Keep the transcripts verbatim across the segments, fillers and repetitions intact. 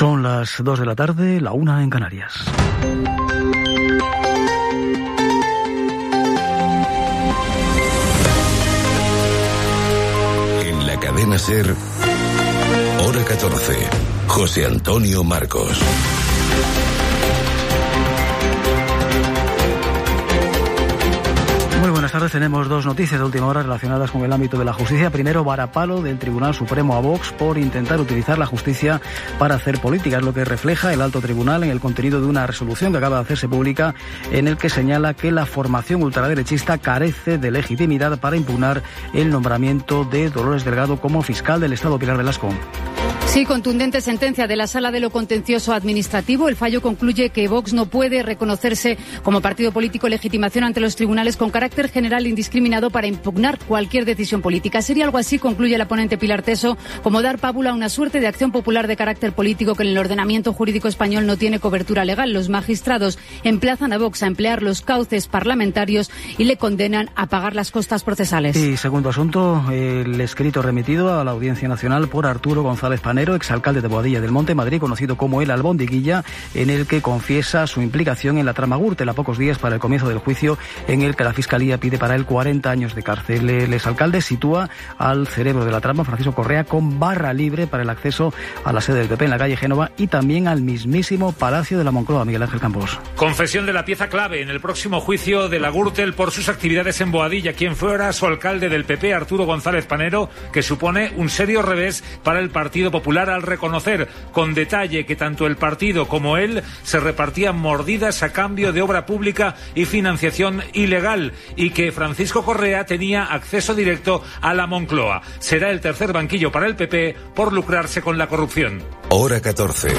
Son las dos de la tarde, la una en Canarias. En la cadena SER, hora catorce, José Antonio Marcos. Muy buenas tardes. Tenemos dos noticias de última hora relacionadas con el ámbito de la justicia. Primero, varapalo del Tribunal Supremo a Vox por intentar utilizar la justicia para hacer política. Es lo que refleja el alto tribunal en el contenido de una resolución que acaba de hacerse pública, en el que señala que la formación ultraderechista carece de legitimidad para impugnar el nombramiento de Dolores Delgado como fiscal del Estado. Pilar Velasco. Sí, contundente sentencia de la Sala de lo Contencioso Administrativo. El fallo concluye que Vox no puede reconocerse como partido político legitimación ante los tribunales con carácter general indiscriminado para impugnar cualquier decisión política. Sería algo así, concluye la ponente Pilar Teso, como dar pábula a una suerte de acción popular de carácter político que en el ordenamiento jurídico español no tiene cobertura legal. Los magistrados emplazan a Vox a emplear los cauces parlamentarios y le condenan a pagar las costas procesales. Y segundo asunto, el escrito remitido a la Audiencia Nacional por Arturo González Panero, exalcalde de Boadilla del Monte, Madrid, conocido como el Albondiguilla, en el que confiesa su implicación en la trama Gürtel a pocos días para el comienzo del juicio, en el que la Fiscalía pide para él cuarenta años de cárcel. El exalcalde sitúa al cerebro de la trama, Francisco Correa, con barra libre para el acceso a la sede del P P en la calle Génova y también al mismísimo Palacio de la Moncloa. Miguel Ángel Campos. Confesión de la pieza clave en el próximo juicio de la Gürtel por sus actividades en Boadilla, quien fuera su alcalde del P P, Arturo González Panero, que supone un serio revés para el Partido Popular, al reconocer con detalle que tanto el partido como él se repartían mordidas a cambio de obra pública y financiación ilegal, y que Francisco Correa tenía acceso directo a la Moncloa. Será el tercer banquillo para el P P por lucrarse con la corrupción. Hora catorce.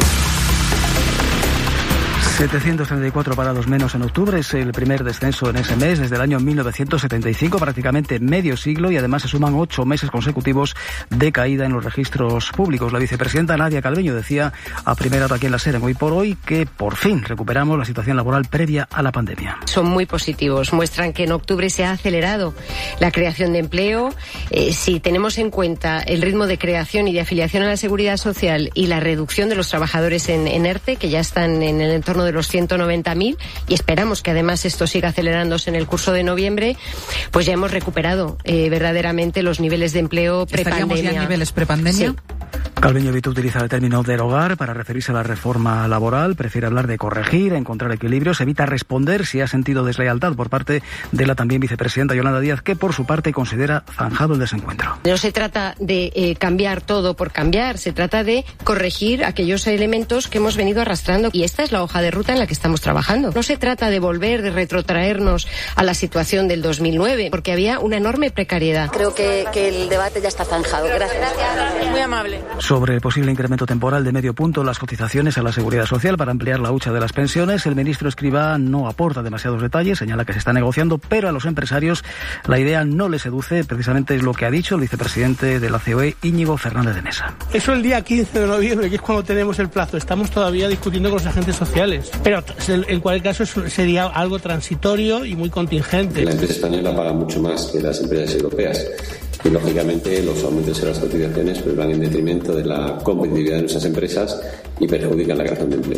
setecientos treinta y cuatro parados menos en octubre, es el primer descenso en ese mes desde el año mil novecientos setenta y cinco, prácticamente medio siglo, y además se suman ocho meses consecutivos de caída en los registros públicos. La vicepresidenta Nadia Calviño decía a primera hora aquí en la SER, en Hoy por Hoy, que por fin recuperamos la situación laboral previa a la pandemia. Son muy positivos, muestran que en octubre se ha acelerado la creación de empleo. Eh, si tenemos en cuenta el ritmo de creación y de afiliación a la Seguridad Social y la reducción de los trabajadores en, en ERTE, que ya están en el entorno de los ciento noventa mil, y esperamos que además esto siga acelerándose en el curso de noviembre, pues ya hemos recuperado eh, verdaderamente los niveles de empleo prepandemia. ¿Estaríamos ya en niveles prepandemia? Sí. Calviño evita utilizar el término derogar para referirse a la reforma laboral, prefiere hablar de corregir, encontrar equilibrios, evita responder si ha sentido deslealtad por parte de la también vicepresidenta Yolanda Díaz, que por su parte considera zanjado el desencuentro. No se trata de eh, cambiar todo por cambiar, se trata de corregir aquellos elementos que hemos venido arrastrando, y esta es la hoja de ruta en la que estamos trabajando. No se trata de volver, de retrotraernos a la situación del dos mil nueve, porque había una enorme precariedad. Creo que, que el debate ya está zanjado. Gracias. Gracias. Muy amable. Sobre el posible incremento temporal de medio punto en las cotizaciones a la Seguridad Social para ampliar la hucha de las pensiones, el ministro Escrivá no aporta demasiados detalles, señala que se está negociando, pero a los empresarios la idea no les seduce. Precisamente es lo que ha dicho el vicepresidente de la C O E, Íñigo Fernández de Mesa. Eso el día quince de noviembre, que es cuando tenemos el plazo. Estamos todavía discutiendo con los agentes sociales, pero en cualquier caso sería algo transitorio y muy contingente. La empresa española paga mucho más que las empresas europeas. Y, lógicamente, los aumentos en las cotizaciones pues, van en detrimento de la competitividad de nuestras empresas y perjudican la creación de empleo.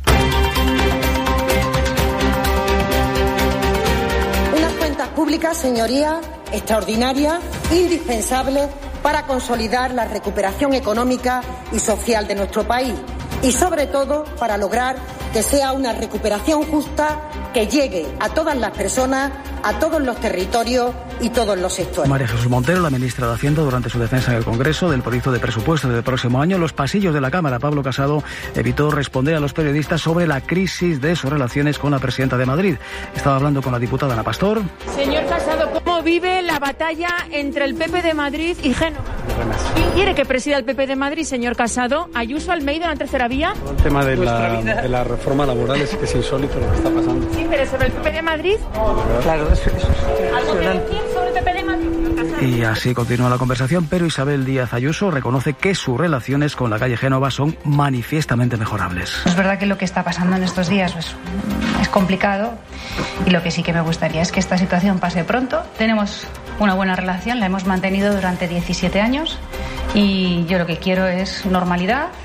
Unas cuentas públicas, señorías, extraordinarias, indispensables para consolidar la recuperación económica y social de nuestro país y, sobre todo, para lograr que sea una recuperación justa que llegue a todas las personas, a todos los territorios y todos los sectores. María Jesús Montero, la ministra de Hacienda, durante su defensa en el Congreso del proyecto de presupuestos del próximo año, en los pasillos de la Cámara, Pablo Casado evitó responder a los periodistas sobre la crisis de sus relaciones con la presidenta de Madrid. Estaba hablando con la diputada Ana Pastor. Señor Casado, ¿cómo vive la batalla entre el P P de Madrid y Génova? ¿Quién quiere que presida el P P de Madrid, señor Casado? ¿Ayuso, Almeida, la tercera vía? El tema de la, de la reforma laboral es que es insólito lo que está pasando. Sí, pero sobre el P P de Madrid. Claro, eso es. ¿Algo que decir sobre el P P de Madrid? Y así continúa la conversación, pero Isabel Díaz Ayuso reconoce que sus relaciones con la calle Génova son manifiestamente mejorables. Es verdad que lo que está pasando en estos días pues, es complicado, y lo que sí que me gustaría es que esta situación pase pronto. Tenemos una buena relación, la hemos mantenido durante diecisiete años, y yo lo que quiero es normalidad.